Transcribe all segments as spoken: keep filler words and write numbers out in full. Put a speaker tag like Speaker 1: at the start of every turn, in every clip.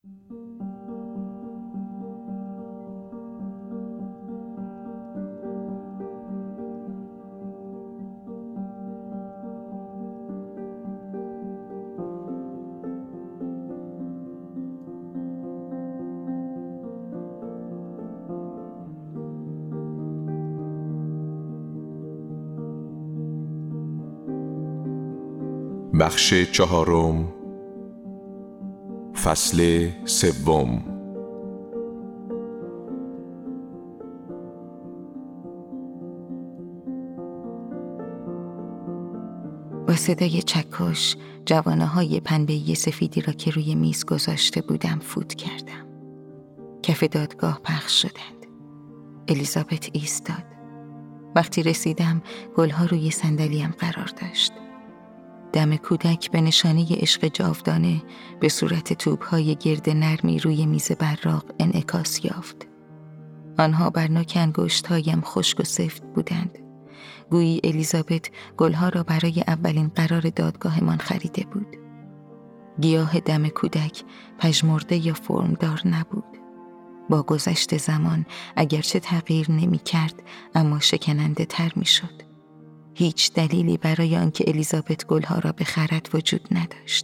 Speaker 1: بخش چهارم، فصل سوم.
Speaker 2: با صدای چکش جوانه های پنبه‌ای سفیدی را که روی میز گذاشته بودم فوت کردم. کف دادگاه پخش شدند. الیزابت ایستاد. وقتی رسیدم گلها روی صندلیم قرار داشت. دم کودک به نشانه عشق جاودانه به صورت توپ‌های گرد نرمی روی میز براق انعکاس یافت. آنها بر نوک انگشت‌هایم خشک و سفت بودند. گویی الیزابت گلها را برای اولین قرار دادگاهمان خریده بود. گیاه دم کودک پژمرده یا فرمدار نبود. با گذشت زمان اگرچه تغییر نمی کرد اما شکننده تر می شد. هیچ دلیلی برای آنکه الیزابت گلها را بخرد وجود نداشت.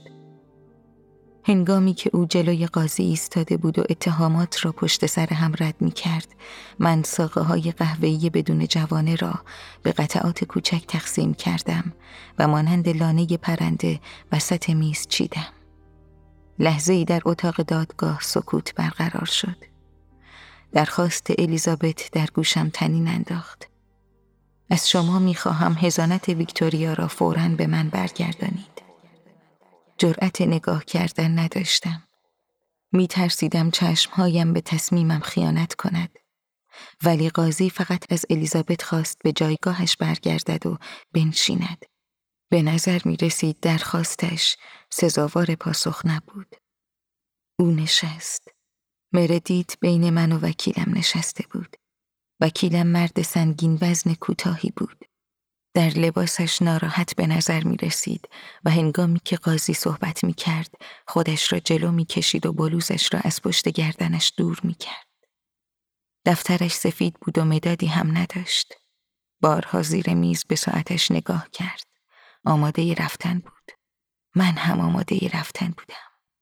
Speaker 2: هنگامی که او جلوی قاضی ایستاده بود و اتهامات را پشت سر هم رد می کرد، من ساقه های قهوه‌ای بدون جوانه را به قطعات کوچک تقسیم کردم و مانند لانه پرنده وسط میز چیدم. لحظه‌ای در اتاق دادگاه سکوت برقرار شد. درخواست الیزابت در گوشم طنین انداخت. از شما می‌خواهم حضانت ویکتوریا را فوراً به من برگردانید. جرأت نگاه کردن نداشتم. می‌ترسیدم چشمهایم به تصمیمم خیانت کند. ولی قاضی فقط از الیزابت خواست به جایگاهش برگردد و بنشیند. به نظر می‌رسید درخواستش سزاوار پاسخ نبود. او نشست. مردیت بین من و وکیلم نشسته بود. وکیلم مرد سنگین وزن کوتاهی بود. در لباسش ناراحت به نظر می رسید و هنگامی که قاضی صحبت می کرد خودش را جلو می کشید و بلوزش را از پشت گردنش دور می کرد. دفترش سفید بود و مدادی هم نداشت. بارها زیر میز به ساعتش نگاه کرد. آماده رفتن بود. من هم آماده رفتن بودم.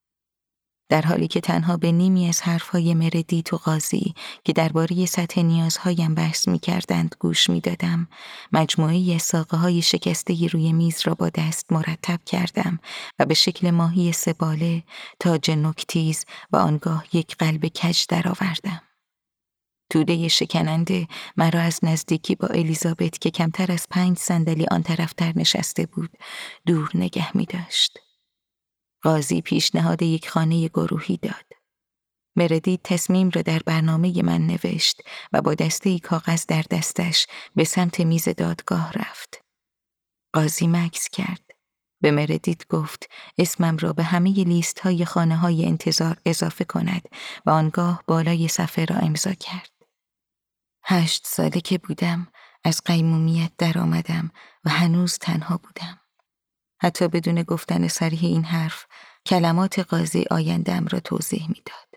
Speaker 2: در حالی که تنها به نیمی از حرفهای مردیت و قاضی که درباره سطح نیازهایم بحث می‌کردند گوش می‌دادم، مجموعه‌ای از ساقه‌های شکسته روی میز را با دست مرتب کردم و به شکل ماهی سه‌باله، تاج نوک‌تیز و آنگاه یک قلب کج درآوردم. توده شکننده مرا از نزدیکی با الیزابت که کمتر از پنج صندلی آن طرفتر نشسته بود دور نگه می‌داشت. قاضی پیشنهاد یک خانه گروهی داد. مردیت تصمیم را در برنامه من نوشت و با دسته‌ای کاغذ در دستش به سمت میز دادگاه رفت. قاضی مکث کرد. به مردیت گفت اسمم را به همه لیست های خانه های انتظار اضافه کند و آنگاه بالای صفحه را امضا کرد. هشت ساله که بودم از قیمومیت در آمدم و هنوز تنها بودم. حتی بدون گفتن صریح این حرف، کلمات قاضی آینده‌ام را توضیح می‌داد.